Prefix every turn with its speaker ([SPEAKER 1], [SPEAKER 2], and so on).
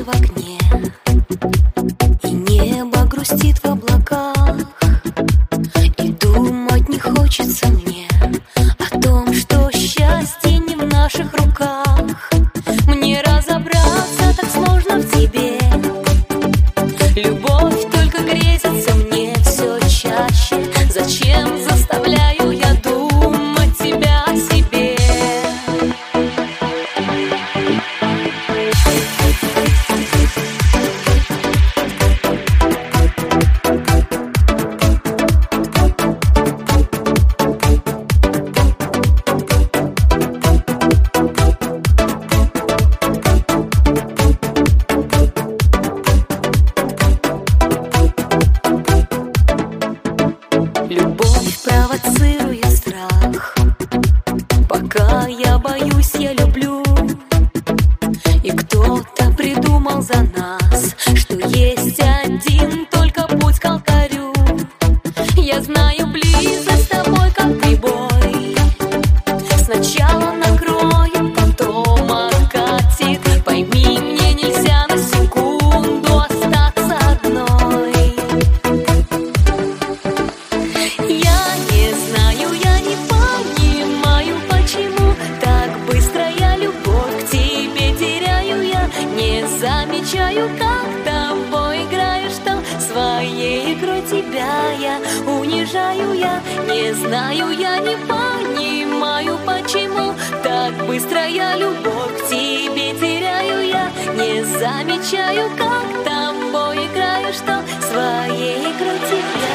[SPEAKER 1] в окне, и небо грустит в облаках, и думать не хочется мне о том, что счастье не в наших руках. Мне разобраться так сложно в тебе, любовь только грезится мне все чаще. Зачем заставляю я думать тебя о себе? Любовь провоцирует страх, пока я боюсь, я люблю. И кто-то придумал за нас, что есть один только путь к алтарю. Я знаю, близость с тобой как прибой, сначала накроет, потом откатит. Пойми, мне нельзя на секунду остаться одной. Я не знаю, я не понимаю, почему так быстро я любовь к тебе теряю. Я не замечаю, как тобой играешь там, своей игрой тебя я унижаю. Я не знаю, я не понимаю, почему так быстро я любовь к тебе теряю. Я не замечаю, как тобой играешь там, своей игрой тебя